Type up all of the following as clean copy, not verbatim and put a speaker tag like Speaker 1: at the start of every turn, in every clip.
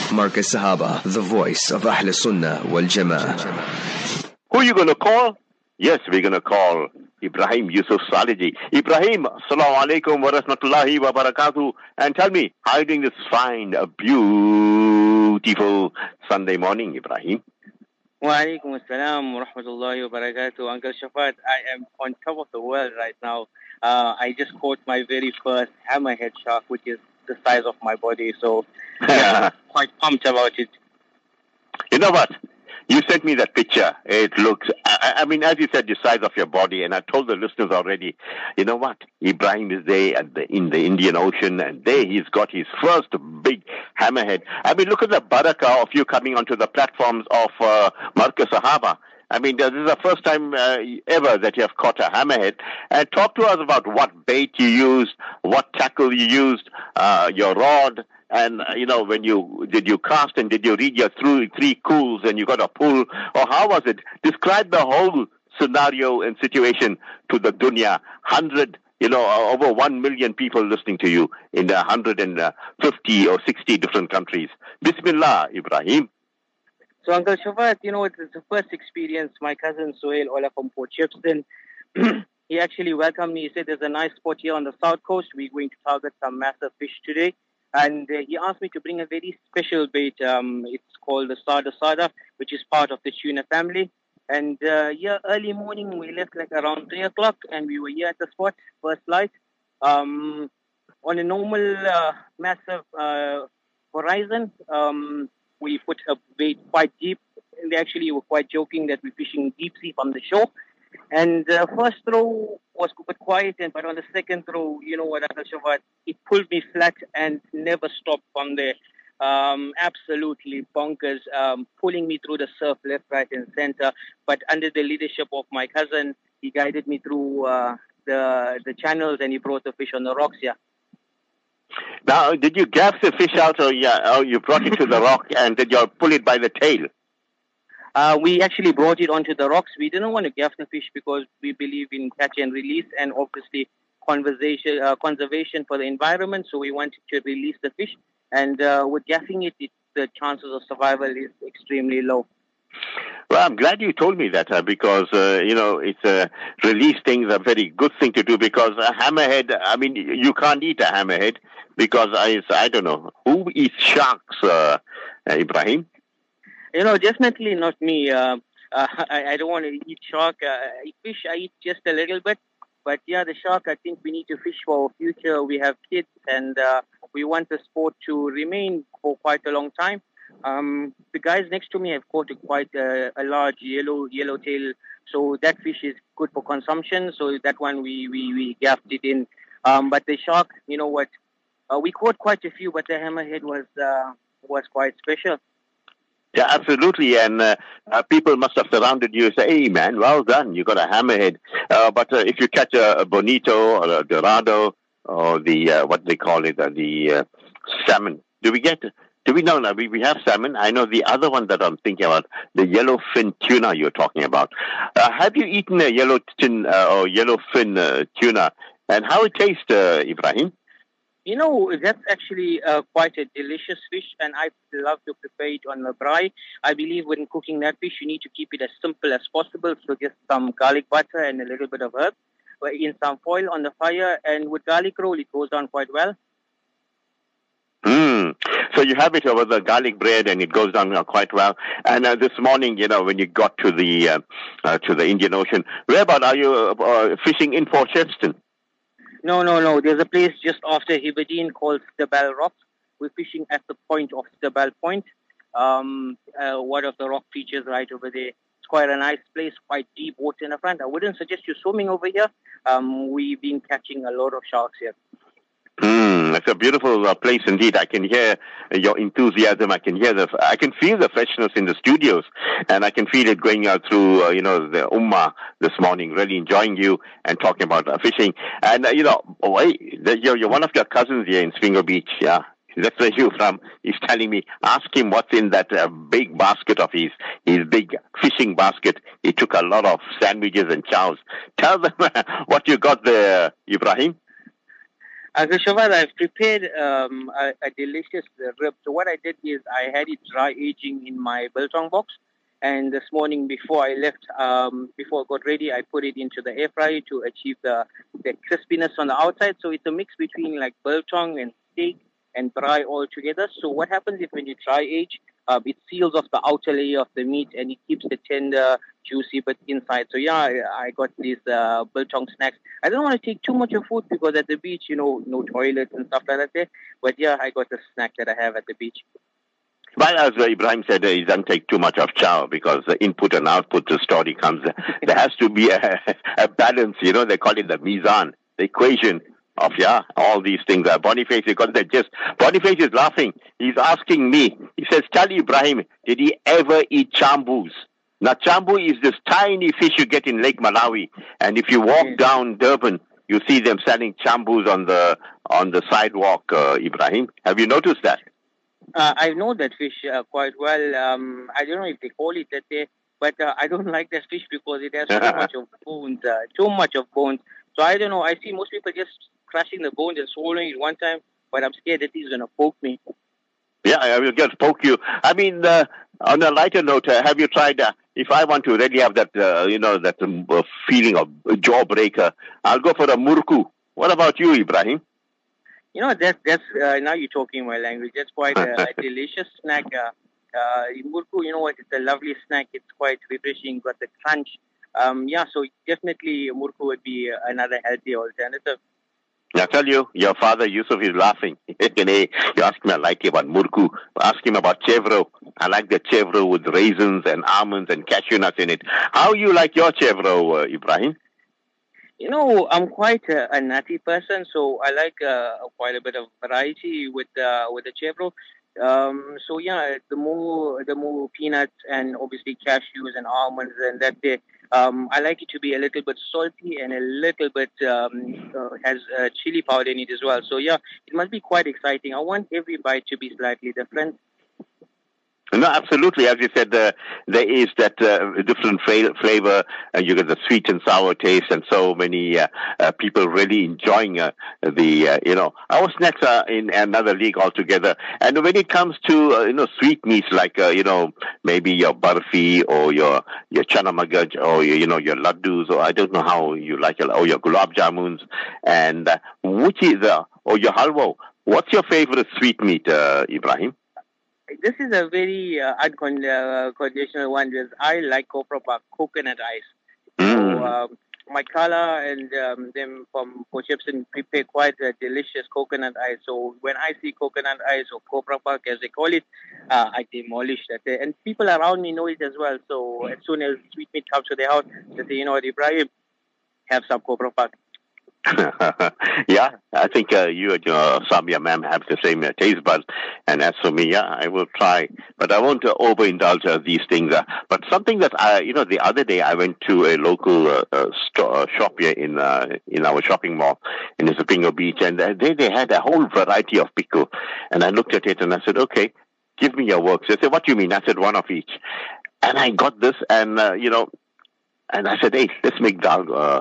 Speaker 1: Marcus Sahaba, the voice of Ahl Sunnah wal Jama'ah.
Speaker 2: Who are you going to call? Yes, we're going to call Ibrahim Yusuf Saliji. Ibrahim, assalamu alaikum wa rahmatullahi wa barakatuh. And tell me, how are you doing this fine, beautiful Sunday morning, Ibrahim?
Speaker 3: Wa alaikum assalam wa rahmatullahi wa barakatuh. Uncle Shafat, I am on top of the world right now. I just caught my very first hammerhead shark, which is the size of my body. So, yeah, quite pumped about it.
Speaker 2: You know what? You sent me that picture. It looks, I mean, as you said, the size of your body. And I told the listeners already, you know what? Ibrahim is there in the Indian Ocean, and there he's got his first big hammerhead. I mean, look at the barakah of you coming onto the platforms of Marcus Sahaba. I mean, this is the first time ever that you have caught a hammerhead. And talk to us about what bait you used, what tackle you used, your rod, and, when did you cast and did you read your three cools and you got a pull? Or how was it? Describe the whole scenario and situation to the dunya. Over 1 million people listening to you in 150 or 60 different countries. Bismillah, Ibrahim.
Speaker 3: So, Uncle Shafat, it's the first experience. My cousin Sohail Ola from Port Shepstone, he actually welcomed me. He said, there's a nice spot here on the south coast. We're going to target some massive fish today. And he asked me to bring a very special bait. It's called the Sada Sada, which is part of the tuna family. And early morning, we left like around 3 o'clock, and we were here at the spot, first light. On a normal, massive horizon, we put a bait quite deep. And they actually were quite joking that we're fishing deep sea from the shore. And the first throw was a bit quiet, but on the second throw, you know what, Uncle Shafat, it pulled me flat and never stopped from there. Absolutely bonkers, pulling me through the surf left, right, and center. But under the leadership of my cousin, he guided me through the channels, and he brought the fish on the rocks here.
Speaker 2: Now, did you gaff the fish out, or you brought it to the rock, and did you pull it by the tail?
Speaker 3: We actually brought it onto the rocks. We didn't want to gaff the fish because we believe in catch and release, and obviously conservation for the environment. So we wanted to release the fish, and with gaffing it, the chances of survival is extremely low.
Speaker 2: Well, I'm glad you told me that because, it's release things a very good thing to do, because a hammerhead, I mean, you can't eat a hammerhead because I don't know. Who eats sharks, Ibrahim?
Speaker 3: Definitely not me. I don't want to eat shark. Fish, I eat just a little bit. But yeah, the shark, I think we need to fish for our future. We have kids, and we want the sport to remain for quite a long time. The guys next to me have caught quite a large yellowtail, so that fish is good for consumption. So that one we gaffed it in. But the shark, you know what? We caught quite a few, but the hammerhead was quite special.
Speaker 2: Yeah, absolutely. And people must have surrounded you and say, hey, man, well done. You got a hammerhead. But if you catch a bonito or a dorado or what they call it, the salmon, we have salmon. I know the other one that I'm thinking about, the yellowfin tuna you're talking about. Have you eaten a yellowfin tuna? And how it tastes, Ibrahim?
Speaker 3: That's actually quite a delicious fish, and I love to prepare it on the braai. I believe when cooking that fish, you need to keep it as simple as possible. So just some garlic butter and a little bit of herb in some foil on the fire, and with garlic roll, it goes down quite well.
Speaker 2: So you have it over the garlic bread, and it goes down quite well. And this morning, when you got to the Indian Ocean, where about are you fishing in Port Shepstone?
Speaker 3: No. There's a place just after Hebridean called Stabal Rocks. We're fishing at the point of Stabal Point. One of the rock features right over there. It's quite a nice place, quite deep water in the front. I wouldn't suggest you swimming over here. We've been catching a lot of sharks here.
Speaker 2: It's a beautiful place indeed. I can hear your enthusiasm. I can feel the freshness in the studios, and I can feel it going out through, the Ummah this morning, really enjoying you and talking about fishing. And, you're one of your cousins here in Svingo Beach, yeah. That's where you're from. He's telling me, ask him what's in that big basket of his big fishing basket. He took a lot of sandwiches and chows. Tell them what you got there, Ibrahim.
Speaker 3: Shawad, I've prepared a delicious rib. So what I did is I had it dry aging in my biltong box. And this morning before I left, before I got ready, I put it into the air fryer to achieve the crispiness on the outside. So it's a mix between like biltong and steak and dry all together. So what happens if when you dry age, it seals off the outer layer of the meat and it keeps the tender, juicy bit inside. So yeah, I got these biltong snacks. I don't want to take too much of food because at the beach, no toilets and stuff like that there. But yeah, I got the snack that I have at the beach.
Speaker 2: Well, as Ibrahim said, he doesn't take too much of chow because the input and output the story comes. There has to be a balance, they call it the mizan, the equation of, all these things. Boniface, because Boniface is laughing. He's asking me, he says, tell Ibrahim, did he ever eat chambus? Now, chambu is this tiny fish you get in Lake Malawi. And if you walk down Durban, you see them selling chambus on the sidewalk, Ibrahim. Have you noticed that?
Speaker 3: I know that fish quite well. I don't know if they call it that way, but I don't like that fish because it has too much of bones. So I don't know. I see most people just crushing the bones and swallowing it one time, but I'm scared that he's going to poke me.
Speaker 2: Yeah, I will just poke you. I mean, on a lighter note, have you tried, if I want to really have that, that feeling of jawbreaker, I'll go for a murku. What about you, Ibrahim?
Speaker 3: That's now you're talking my language. That's quite a delicious snack. Murku, you know what? It's a lovely snack. It's quite refreshing. Got the crunch. So definitely Murku would be another healthy alternative.
Speaker 2: I tell you, your father Yusuf is laughing. You ask me, I like about Murku. Ask him about chevro. I like the chevro with raisins and almonds and cashew nuts in it. How you like your chevro, Ibrahim?
Speaker 3: I'm quite a nutty person, so I like quite a bit of variety with the chevro. The more peanuts and obviously cashews and almonds and that there. I like it to be a little bit salty and a little bit has chili powder in it as well. So yeah, it must be quite exciting. I want every bite to be slightly different.
Speaker 2: No, absolutely. As you said, there is that different flavor. You get the sweet and sour taste, and so many people really enjoying our snacks are in another league altogether. And when it comes to sweet meats like maybe your barfi or your chana magaj or your laddus, or I don't know how you like it, or your gulab jamuns, and which is or your halwa. What's your favorite sweet meat, Ibrahim?
Speaker 3: This is a very unconditional one because I like Copra Park coconut ice. So my Kala and them from Port Shepstone prepare quite a delicious coconut ice. So when I see coconut ice or Copra Park as they call it, I demolish that. And people around me know it as well. So as soon as sweet meat comes to their house, they say, Ibrahim, have some Copra Park.
Speaker 2: Yeah, I think you and Samia ma'am have the same taste buds. And as for me, I will try. But I won't overindulge these things. But something that the other day I went to a local shop here in our shopping mall in Isipingo Beach, and they had a whole variety of pickle. And I looked at it and I said, okay, give me your works. They said, what do you mean? I said, one of each. And I got this and, and I said, hey, let's make dal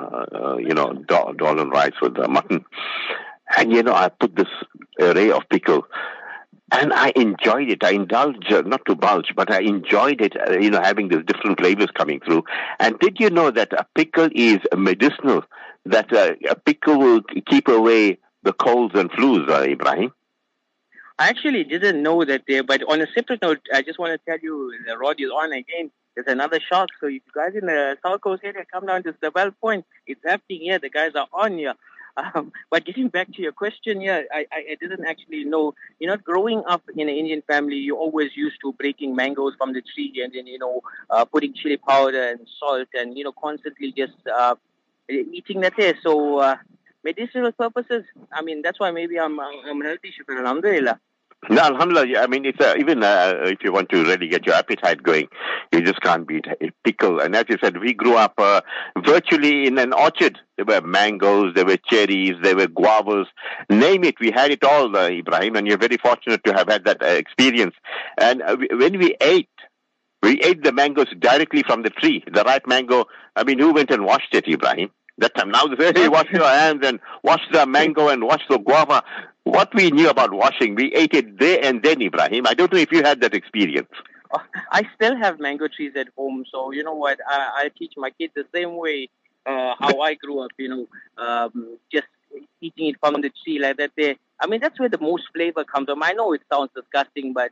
Speaker 2: and rice with mutton. And, I put this array of pickle. And I enjoyed it. I indulged, not to bulge, but I enjoyed it, having these different flavors coming through. And did you know that a pickle is medicinal? That a pickle will keep away the colds and flus, Ibrahim?
Speaker 3: I actually didn't know that there, but on a separate note, I just want to tell you, the rod is on again. There's another shark. So if you guys in the South Coast area come down to Stabell Point, it's happening here. The guys are on here. But getting back to your question, I didn't actually know. Growing up in an Indian family, you're always used to breaking mangoes from the tree and then, putting chili powder and salt and, constantly just eating that there. So medicinal purposes, that's why maybe I'm healthy, shukr, alhamdulillah.
Speaker 2: No, alhamdulillah. I mean, it's even if you want to really get your appetite going, you just can't beat a pickle. And as you said, we grew up virtually in an orchard. There were mangoes, there were cherries, there were guavas. Name it, we had it all, Ibrahim. And you're very fortunate to have had that experience. And when we ate the mangoes directly from the tree. The ripe mango, who went and washed it, Ibrahim? that time. Now they say, hey, wash your hands and wash the mango and wash the guava. What we knew about washing, we ate it there and then, Ibrahim. I don't know if you had that experience.
Speaker 3: I still have mango trees at home, so you know what? I teach my kids the same way how I grew up. Just eating it from the tree like that. I mean, that's where the most flavor comes from. I know it sounds disgusting, but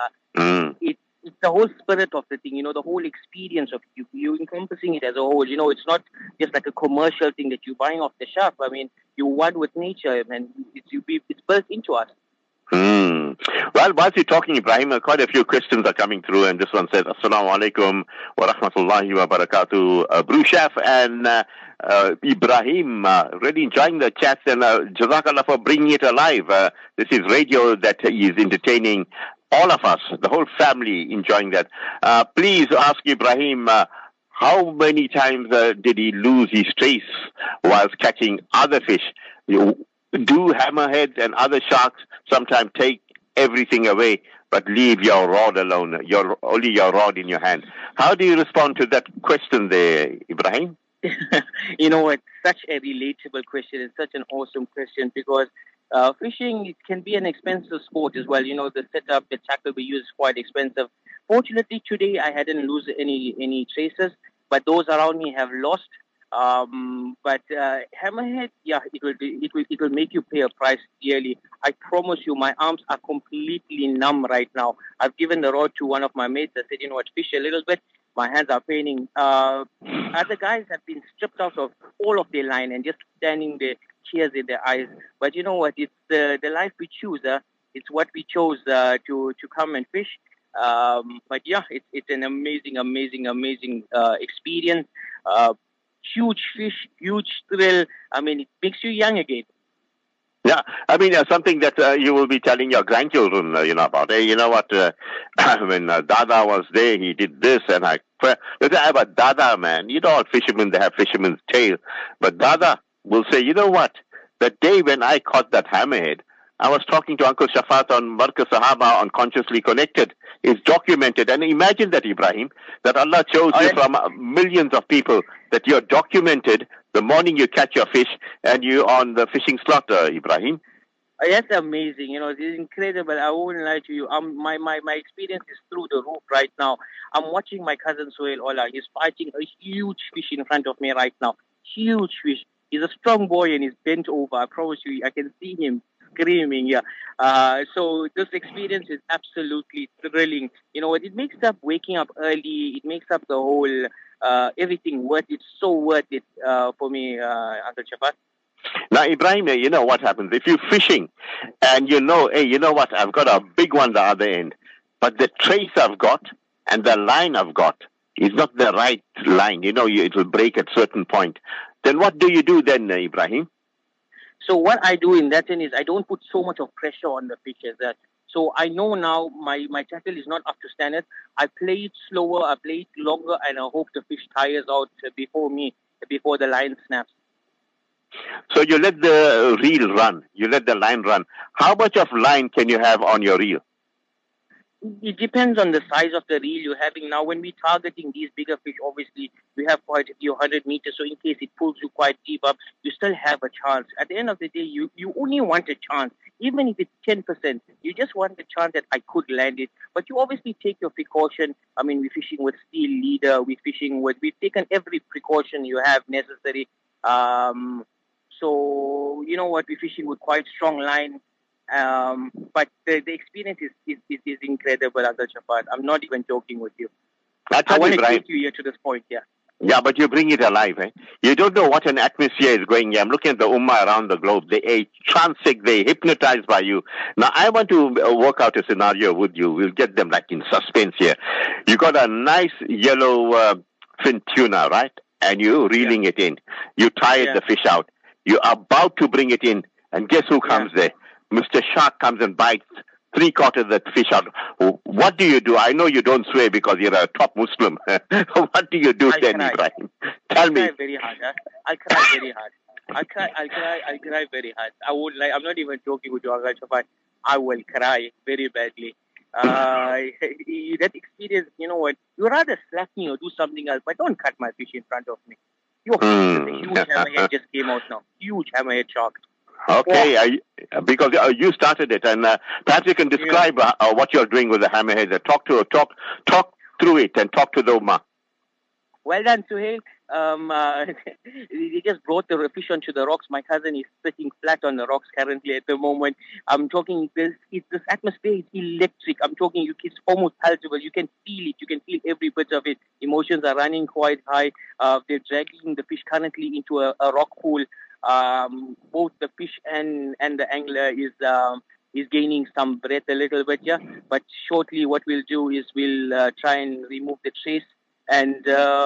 Speaker 3: it's the whole spirit of the thing. The whole experience of you encompassing it as a whole. It's not just like a commercial thing that you're buying off the shelf. I mean, you're one with nature, and it's built into us.
Speaker 2: Well, whilst you're talking, Ibrahim, quite a few questions are coming through, and this one says, Assalamu alaikum wa rahmatullahi wa barakatuh. Brew Chef and Ibrahim, really enjoying the chats, and Jazakallah for bringing it alive. This is radio that is entertaining all of us, the whole family enjoying that. Please ask Ibrahim, how many times did he lose his trace whilst catching other fish? Do hammerheads and other sharks sometimes take everything away, but leave your rod alone, only your rod in your hand? How do you respond to that question there, Ibrahim?
Speaker 3: It's such a relatable question. It's such an awesome question because fishing, it can be an expensive sport as well. The setup, the tackle we use is quite expensive. Fortunately, today I hadn't lost any traces, but those around me have lost. But hammerhead, yeah, it will make you pay a price dearly. I promise you, my arms are completely numb right now. I've given the rod to one of my mates. I said, fish a little bit. My hands are paining. Other guys have been stripped out of all of their line and just standing there, tears in their eyes. But you know what? It's the life we choose. It's what we chose to come and fish. But yeah, it's an amazing experience. Huge fish, huge thrill. I mean, it makes you young again.
Speaker 2: Yeah, I mean, something that you will be telling your grandchildren, about. Hey, you know what? When Dada was there, he did this, and but Dada, man, all fishermen, they have fisherman's tale. But Dada will say, you know what? The day when I caught that hammerhead, I was talking to Uncle Shafat on Markaz Sahaba on Consciously Connected. It's documented. And imagine that, Ibrahim, that Allah chose you from millions of people, that you're documented the morning you catch your fish and you're on the fishing slaughter, Ibrahim.
Speaker 3: That's amazing. It's incredible. I won't lie to you. My experience is through the roof right now. I'm watching my cousin Sohail Ola. He's fighting a huge fish in front of me right now. Huge fish. He's a strong boy and he's bent over. I promise you, I can see him screaming. Yeah. So this experience is absolutely thrilling. It makes up waking up early. It makes up the whole everything worth it. So worth it for me, Uncle Shafat.
Speaker 2: Now, Ibrahim, you know what happens if you're fishing and hey, you know what? I've got a big one the other end, but the trace I've got and the line I've got is not the right line. It will break at certain point. Then what do you do then, Ibrahim?
Speaker 3: So what I do in that end is I don't put so much of pressure on the fish as that. So I know now my tackle is not up to standard. I play it slower, I play it longer, and I hope the fish tires out before the line snaps.
Speaker 2: So you let the reel run. You let the line run. How much of line can you have on your reel?
Speaker 3: It depends on the size of the reel you're having. Now, when we're targeting these bigger fish, obviously, we have quite a few 100 meters. So in case it pulls you quite deep up, you still have a chance. At the end of the day, you only want a chance. Even if it's 10%, you just want a chance that I could land it. But you obviously take your precaution. I mean, we're fishing with steel leader. We've taken every precaution you have necessary. So, you know what, we're fishing with quite strong line. But the experience is incredible, Uncle Shafat. I'm not even joking with you. I want to take you here to this point, yeah.
Speaker 2: Yeah, but you bring it alive, eh? You don't know what an atmosphere is going here. I'm looking at the Ummah around the globe. They transfixed, they hypnotized by you. Now, I want to work out a scenario with you. We'll get them like in suspense here. You got a nice yellow fin tuna, right? And you're reeling it in. You tired the fish out. You're about to bring it in. And guess who comes there? Mr. Shark comes and bites 3/4 of that fish out. What do you do? I know you don't swear because you're a top Muslim. What do you do then, Ibrahim? Tell me.
Speaker 3: I'll cry very hard. I'll cry very hard. I'll cry very hard. I won't lie. I'm not even joking with you, Uncle Shafat. I will cry very badly. That experience, you know what? You'd rather slap me or do something else, but don't cut my fish in front of me. There's a huge hammerhead just came out now. Huge hammerhead shark.
Speaker 2: Okay, because you started it, and perhaps you can describe what you're doing with the hammerhead. Talk through it and talk to the Ummah.
Speaker 3: Well done, Suhail. They just brought the fish onto the rocks. My cousin is sitting flat on the rocks currently at the moment. I'm talking, this atmosphere is electric. I'm talking, it's almost palpable. You can feel it. You can feel every bit of it. Emotions are running quite high. They're dragging the fish currently into a rock pool. Both the fish and the angler is gaining some breath a little bit, yeah. But shortly what we'll do is we'll try and remove the trace, and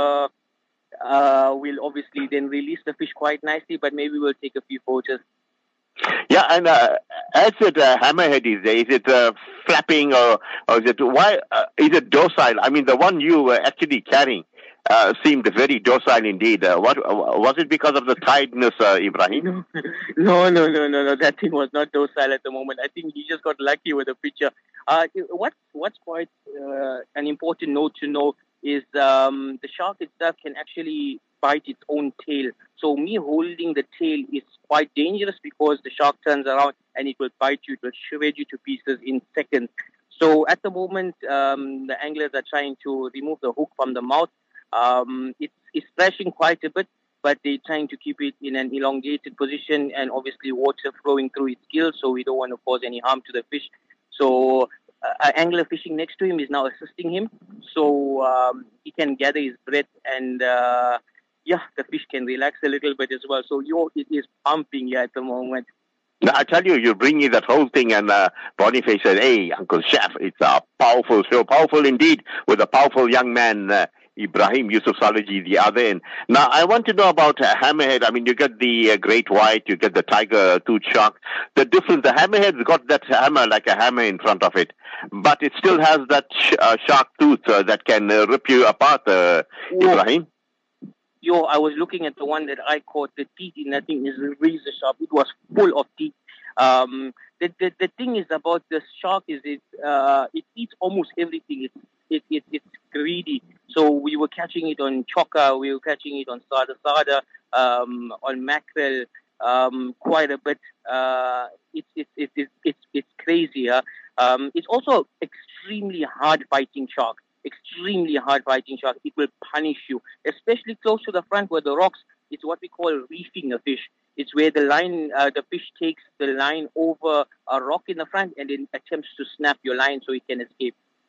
Speaker 3: we'll obviously then release the fish quite nicely, but maybe we'll take a few photos.
Speaker 2: Yeah, and as it hammerhead is there, is it flapping or is it docile? I mean, the one you were actually carrying seemed very docile indeed. What was it because of the tiredness, Ibrahim?
Speaker 3: No. That thing was not docile at the moment. I think he just got lucky with the picture. What's quite an important note to know is the shark itself can actually bite its own tail. So me holding the tail is quite dangerous because the shark turns around and it will bite you, it will shred you to pieces in seconds. So at the moment, the anglers are trying to remove the hook from the mouth. It's splashing quite a bit, but they're trying to keep it in an elongated position, and obviously water flowing through its gills, so we don't want to cause any harm to the fish. So an angler fishing next to him is now assisting him, so he can gather his breath, and the fish can relax a little bit as well. So it is pumping here at the moment.
Speaker 2: Now, I tell you, you're bringing that whole thing, and Boniface said, "Hey, Uncle Chef, it's a powerful show, powerful indeed, with a powerful young man, Ibrahim Yusuf Salaji, the other end." Now, I want to know about hammerhead. I mean, you get the great white, you get the tiger tooth shark. The difference, the hammerhead's got that hammer, like a hammer in front of it, but it still has that shark tooth that can rip you apart, Ibrahim.
Speaker 3: I was looking at the one that I caught. The teeth in that thing is razor sharp. It was full of teeth. The thing is about the shark is it eats almost everything. It's greedy. So we were catching it on choka, we were catching it on sada, on mackerel, quite a bit. It's crazy. It's also extremely hard biting shark. Extremely hard biting shark. It will punish you, especially close to the front where the rocks. It's what we call reefing a fish. It's where the line, the fish takes the line over a rock in the front and then attempts to snap your line so it can escape.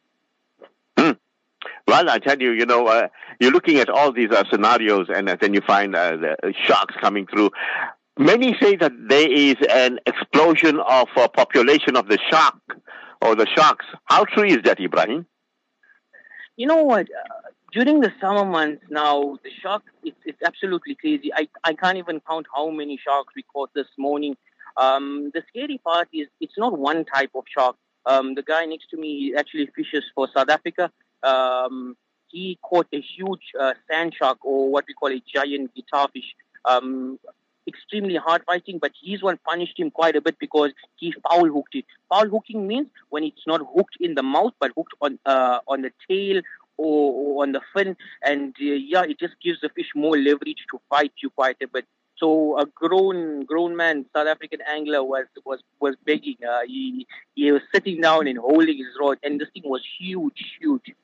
Speaker 2: Well, I tell you, you're looking at all these scenarios, and then you find the sharks coming through. Many say that there is an explosion of population of the shark or the sharks. How true is that, Ibrahim?
Speaker 3: You know what? During the summer months now, the shark, it's absolutely crazy. I can't even count how many sharks we caught this morning. The scary part is it's not one type of shark. The guy next to me actually fishes for South Africa. He caught a huge sand shark, or what we call a giant guitar fish. Extremely hard fighting, but his one punished him quite a bit because he foul hooked it. Foul hooking means when it's not hooked in the mouth but hooked on the tail or on the fin, and it just gives the fish more leverage to fight you quite a bit. So a grown man, South African angler, was begging. He was sitting down and holding his rod, and this thing was huge.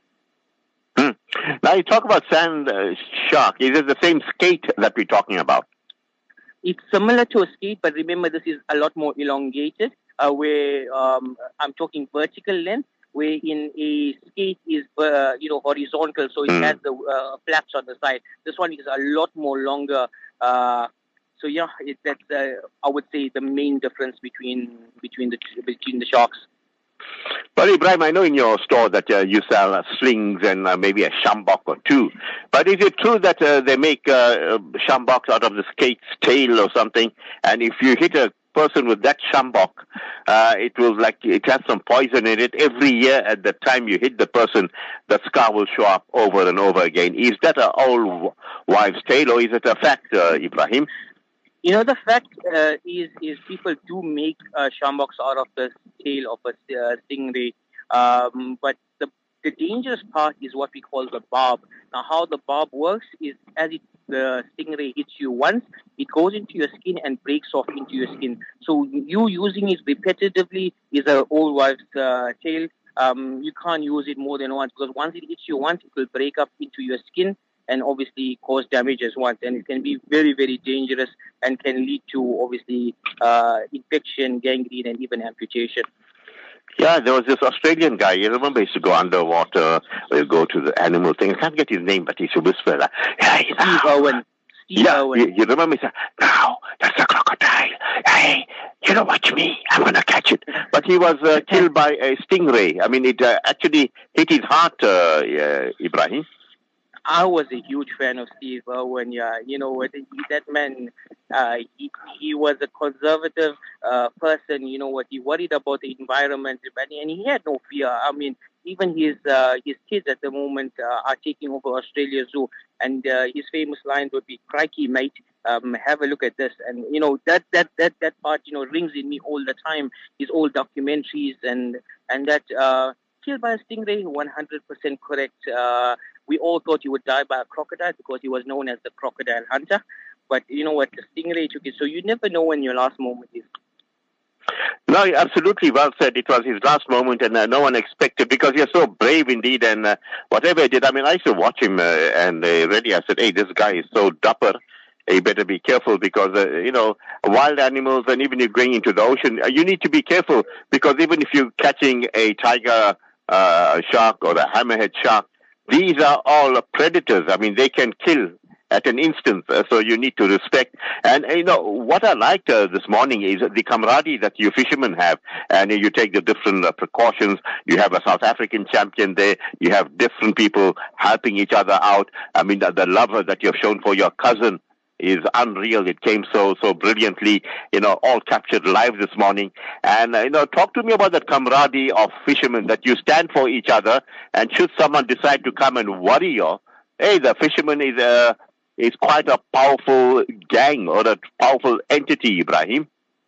Speaker 2: Now you talk about sand shark. Is it the same skate that we're talking about?
Speaker 3: It's similar to a skate, but remember this is a lot more elongated, where I'm talking vertical length, where in a skate is horizontal, so it has the flaps on the side. This one is a lot more longer. That's I would say the main difference between the sharks.
Speaker 2: Well, Ibrahim, I know in your store that you sell slings and maybe a shambok or two. But is it true that they make shamboks out of the skate's tail or something? And if you hit a person with that shambok, it has some poison in it. Every year at the time you hit the person, the scar will show up over and over again. Is that an old wives' tale, or is it a fact, Ibrahim?
Speaker 3: The fact is people do make shamboks out of the tail of a stingray. But the dangerous part is what we call the barb. Now, how the barb works is the stingray hits you once, it goes into your skin and breaks off into your skin. So you using it repetitively is an old wives' tale. You can't use it more than once, because once it hits you once, it will break up into your skin and obviously cause damage as once. And it can be very, very dangerous and can lead to obviously infection, gangrene, and even amputation.
Speaker 2: Yeah, there was this Australian guy. You remember he used to go underwater, go to the animal thing. I can't get his name, but he used to whisper like, "Hey,
Speaker 3: Steve Irwin.
Speaker 2: You remember he said, "Now, that's a crocodile. Hey, watch me. I'm going to catch it." But he was killed by a stingray. I mean, it actually hit his heart, Ibrahim.
Speaker 3: I was a huge fan of Steve Irwin. Yeah, that man, he was a conservative person. You know what? He worried about the environment, and he had no fear. I mean, even his kids at the moment are taking over Australia Zoo, and his famous lines would be, "Crikey, mate, have a look at this." And that part rings in me all the time. His old documentaries and that killed by a stingray, 100% correct. We all thought he would die by a crocodile because he was known as the crocodile hunter. But you know what? The stingray took it. So you never know when your last moment is.
Speaker 2: No, absolutely well said. It was his last moment, and no one expected, because you're so brave indeed. And whatever he did, I mean, I used to watch him, and really, I said, "Hey, this guy is so dapper. You better be careful, because wild animals, and even if you're going into the ocean, you need to be careful, because even if you're catching a tiger shark or a hammerhead shark, these are all predators. I mean, they can kill at an instant, so you need to respect. And what I liked this morning is the camaraderie that you fishermen have, and you take the different precautions. You have a South African champion there. You have different people helping each other out. I mean, the love that you've shown for your cousin is unreal. It came so brilliantly, all captured live this morning. And, talk to me about that camaraderie of fishermen, that you stand for each other, and should someone decide to come and worry you, hey, the fisherman is quite a powerful gang or a powerful entity, Ibrahim.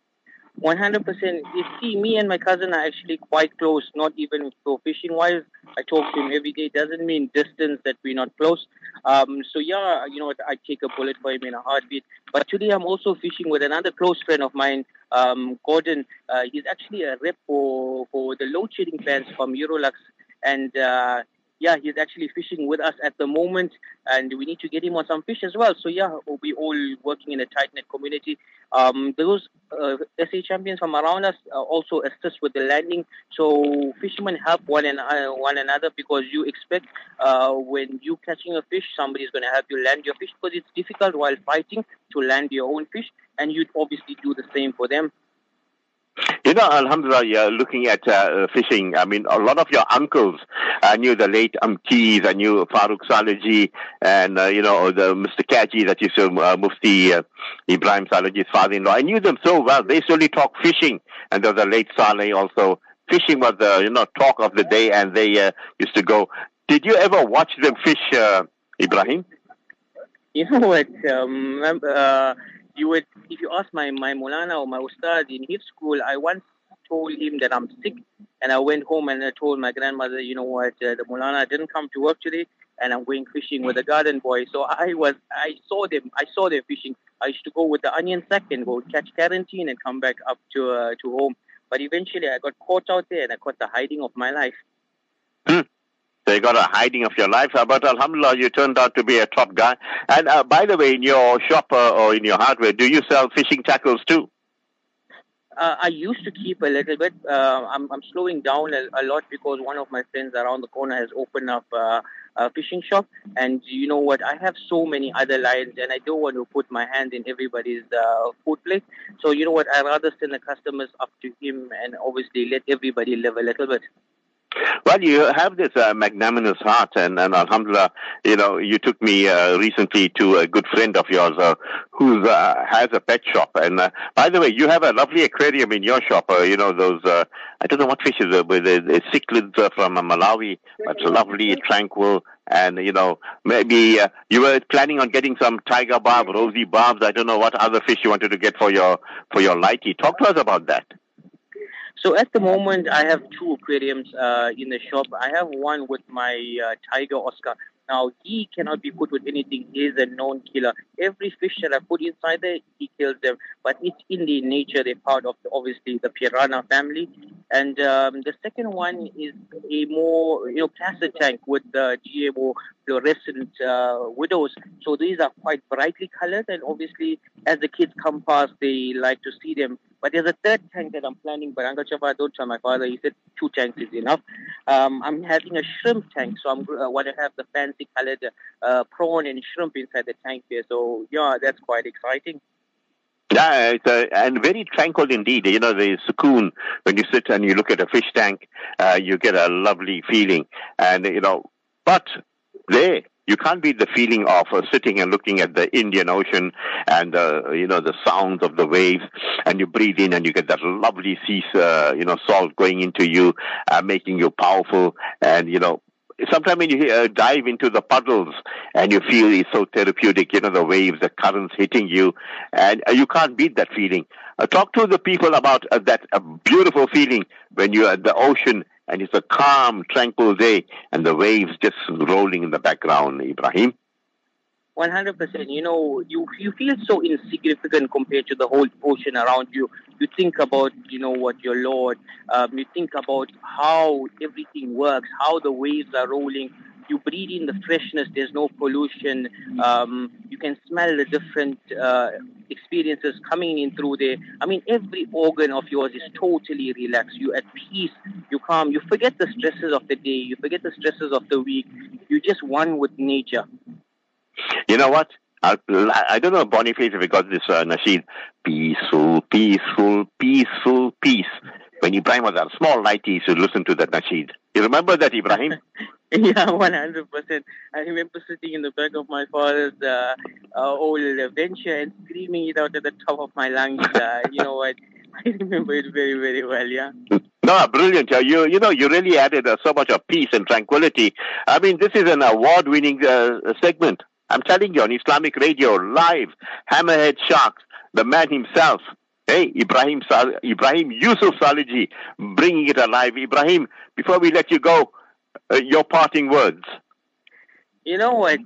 Speaker 3: 100%. You see, me and my cousin are actually quite close, not even so fishing-wise. I talk to him every day. Doesn't mean distance that we're not close. So yeah, I take a bullet for him in a heartbeat. But today I'm also fishing with another close friend of mine, Gordon. He's actually a rep for the load shedding plans from Eurolux. And yeah, he's actually fishing with us at the moment, and we need to get him on some fish as well. So yeah, we're all working in a tight-knit community. Those SA champions from around us also assist with the landing. So fishermen help one another, because you expect when you catching a fish, somebody's going to help you land your fish, because it's difficult while fighting to land your own fish, and you'd obviously do the same for them.
Speaker 2: Alhamdulillah, you're looking at fishing. I mean, a lot of your uncles, I knew the late Keys, I knew Farooq Saleji, and, the Mr. Kaji that used to, Mufti Ibrahim Saleji's father-in-law. I knew them so well. They used to only talk fishing, and there was a late Saleh also. Fishing was the, talk of the day, and they used to go. Did you ever watch them fish, Ibrahim?
Speaker 3: You know what, if you ask my Mulana or my Ustad in his school, I once told him that I'm sick, and I went home and I told my grandmother, you know what, the Mulana didn't come to work today, and I'm going fishing with the garden boy. So I saw them fishing. I used to go with the onion sack and go catch quarantine and come back up to home. But eventually I got caught out there, and I caught the hiding of my life.
Speaker 2: So you got a hiding of your life, but alhamdulillah, you turned out to be a top guy. And by the way, in your shop or in your hardware, do you sell fishing tackles too?
Speaker 3: I used to keep a little bit. I'm slowing down a lot, because one of my friends around the corner has opened up a fishing shop. And you know what? I have so many other lines, and I don't want to put my hand in everybody's food plate. So you know what? I'd rather send the customers up to him, and obviously let everybody live a little bit.
Speaker 2: Well, you have this magnanimous heart, and alhamdulillah, you took me recently to a good friend of yours who has a pet shop. And by the way, you have a lovely aquarium in your shop. Those, I don't know what fish is it, but the cichlids from Malawi. It's lovely, tranquil. And, maybe you were planning on getting some tiger barb, rosy barbs. I don't know what other fish you wanted to get for your lighty. Talk to us about that.
Speaker 3: So at the moment, I have two aquariums in the shop. I have one with my tiger Oscar. Now, he cannot be put with anything. He is a known killer. Every fish that I put inside there, he kills them. But it's in their nature. They're part of, obviously, the piranha family. And the second one is a more, placid tank with the GMO fluorescent widows. So these are quite brightly colored. And obviously, as the kids come past, they like to see them. But there's a third tank that I'm planning, but Uncle Shafa, don't tell my father. He said 2 tanks is enough. I'm having a shrimp tank, so I want to have the fancy colored prawn and shrimp inside the tank here. So, yeah, that's quite exciting.
Speaker 2: Yeah, and very tranquil indeed. The sukoon, when you sit and you look at a fish tank, you get a lovely feeling. And, but there, you can't beat the feeling of sitting and looking at the Indian Ocean and, the sounds of the waves, and you breathe in and you get that lovely sea, salt going into you, making you powerful. And, sometimes when you dive into the puddles and you feel it's so therapeutic, the waves, the currents hitting you, and you can't beat that feeling. Talk to the people about that beautiful feeling when you're at the ocean and it's a calm, tranquil day and the waves just rolling in the background, Ibrahim.
Speaker 3: 100%. You feel so insignificant compared to the whole ocean around you. You think about, your Lord. You think about how everything works, how the waves are rolling. You breathe in the freshness. There's no pollution. You can smell the different experiences coming in through there. I mean, every organ of yours is totally relaxed. You're at peace. You're calm. You forget the stresses of the day. You forget the stresses of the week. You're just one with nature.
Speaker 2: You know what? I don't know, Boniface, if he got this nasheed. Peaceful, peaceful, peaceful, peace. When Ibrahim was a small light, he used to listen to that nasheed. You remember that, Ibrahim?
Speaker 3: Yeah, 100%. I remember sitting in the back of my father's old Venture and screaming it out at the top of my lungs. You know what? I remember it very, very well, yeah.
Speaker 2: No, brilliant. You really added so much of peace and tranquility. I mean, this is an award-winning segment. I'm telling you, on Islamic Radio, live, Hammerhead Sharks, the man himself. Hey, Ibrahim Yusuf Saliji, bringing it alive. Ibrahim, before we let you go, your parting words.
Speaker 3: You know what?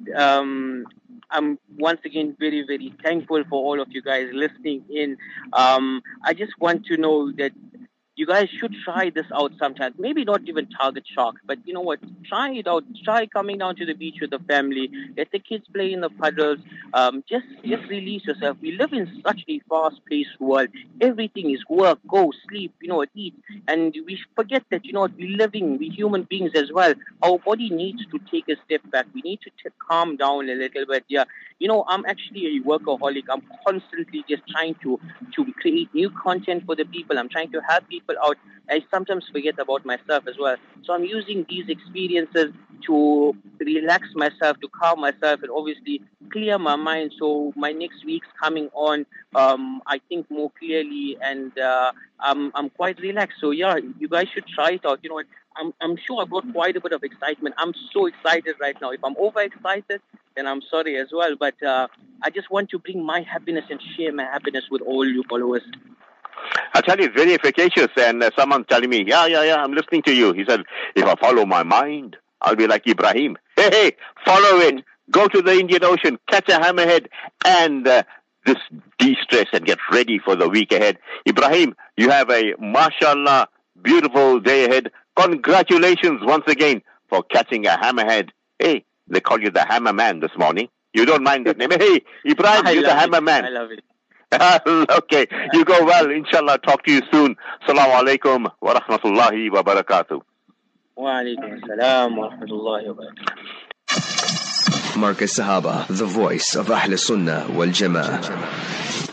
Speaker 3: I'm once again very, very thankful for all of you guys listening in. I just want to know that you guys should try this out sometimes. Maybe not even target sharks, but you know what? Try it out. Try coming down to the beach with the family. Let the kids play in the puddles. Just release yourself. We live in such a fast-paced world. Everything is work, go, sleep, eat. And we forget that, we're human beings as well. Our body needs to take a step back. We need to calm down a little bit. Yeah. I'm actually a workaholic. I'm constantly just trying to create new content for the people. I'm trying to help people out. I sometimes forget about myself as well. So I'm using these experiences to relax myself, to calm myself, and obviously clear my mind. So my next week's coming on, I think more clearly, and I'm quite relaxed. So yeah, you guys should try it out. You know what? I'm sure I've got quite a bit of excitement. I'm so excited right now. If I'm overexcited, then I'm sorry as well. But I just want to bring my happiness and share my happiness with all you followers.
Speaker 2: I tell you, it's very efficacious. And someone's telling me, yeah, I'm listening to you. He said, if I follow my mind, I'll be like Ibrahim. Hey, follow it. Go to the Indian Ocean, catch a hammerhead, and just de-stress and get ready for the week ahead. Ibrahim, you have a, mashallah, beautiful day ahead. Congratulations once again for catching a hammerhead. Hey, they call you the hammer man this morning. You don't mind that name. Hey, Ibrahim, you're the hammer man.
Speaker 3: I love it.
Speaker 2: Okay, you go well. Inshallah, talk to you soon. Assalamu alaikum wa rahmatullahi wa barakatuh.
Speaker 3: Wa alaikum assalam wa rahmatullahi wa barakatuh.
Speaker 1: Marcus Sahaba, the voice of Ahl Sunnah wal Jama'ah.